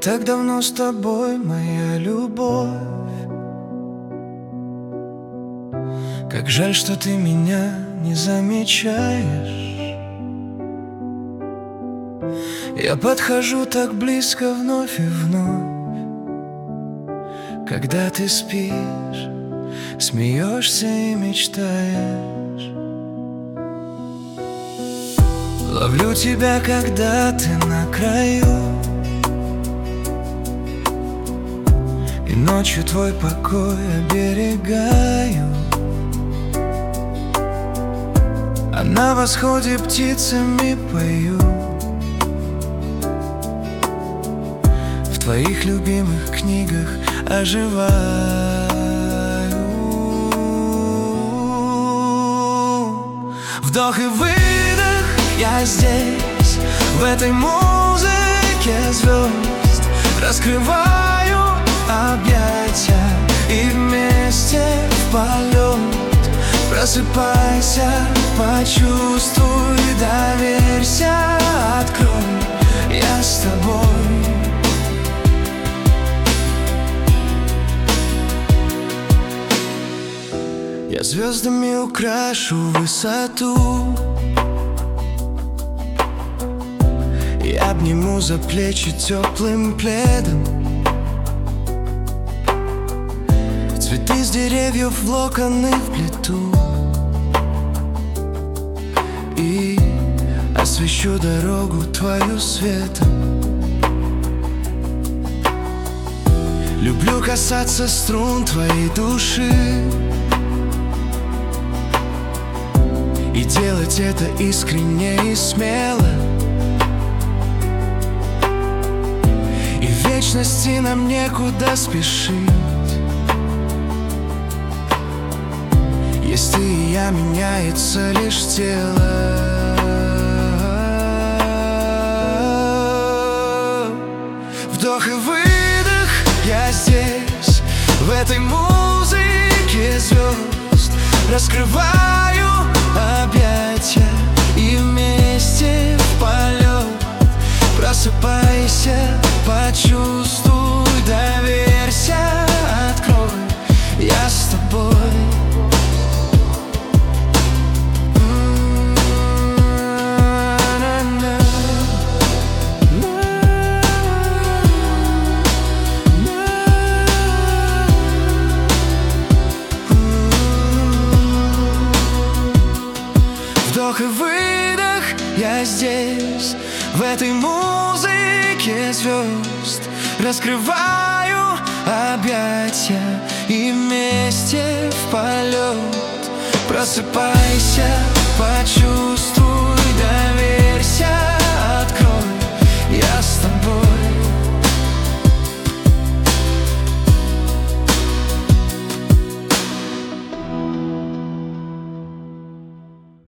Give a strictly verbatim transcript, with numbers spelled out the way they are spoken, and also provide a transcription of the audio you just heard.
так давно с тобой, моя любовь. Как жаль, что ты меня не замечаешь. Я подхожу так близко вновь и вновь, когда ты спишь, смеешься и мечтаешь. Ловлю тебя, когда ты на краю, и ночью твой покой оберегаю. А на восходе птицами пою, в твоих любимых книгах оживаю. Вдох и выдох, я здесь, в этой музыке звезд. Раскрываю объятия и вместе в полет. Просыпайся, почувствуй, доверься, открой, я с тобой. Я звездами украшу высоту и обниму за плечи теплым пледом. Цветы с деревьев в локоны вплету и освещу дорогу твою светом. Люблю касаться струн твоей души и делать это искренне и смело. И в вечности нам некуда спешить. Есть ты и я, меняется лишь тело. Вдох и выдох, я здесь, в этой музыке звезд. Раскрываю объятия и вместе в полет. Просыпайся, почувствуй, доверься, открой, я с тобой. Вдох и выдох, я здесь, в этой музыке звезд. Раскрываю объятия и вместе в полет. Просыпайся, почувствуй.